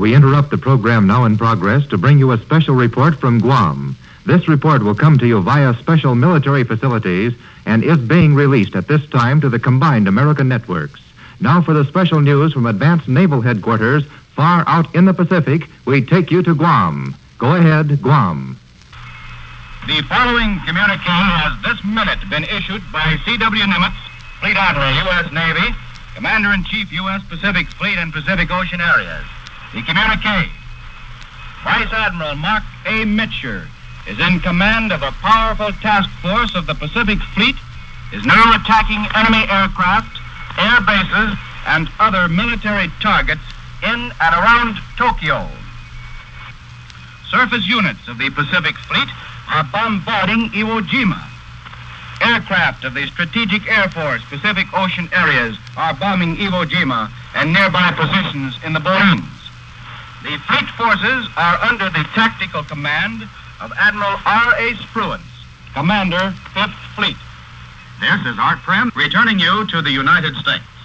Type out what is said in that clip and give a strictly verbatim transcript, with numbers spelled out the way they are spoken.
We interrupt the program now in progress to bring you a special report from Guam. This report will come to you via special military facilities and is being released at this time to the combined American networks. Now for the special news from Advanced Naval Headquarters, far out in the Pacific, we take you to Guam. Go ahead, Guam. The following communique has this minute been issued by C W Nimitz, Fleet Admiral, U S Navy, Commander-in-Chief, U S Pacific Fleet and Pacific Ocean Areas. The communique: Vice Admiral Mark A. Mitscher is in command of a powerful task force of the Pacific Fleet, is now attacking enemy aircraft, air bases, and other military targets in and around Tokyo. Surface units of the Pacific Fleet are bombarding Iwo Jima. Aircraft of the Strategic Air Force Pacific Ocean Areas are bombing Iwo Jima and nearby positions in the Boreans. The fleet forces are under the tactical command of Admiral R A Spruance, Commander, Fifth Fleet. This is Art Friend returning you to the United States.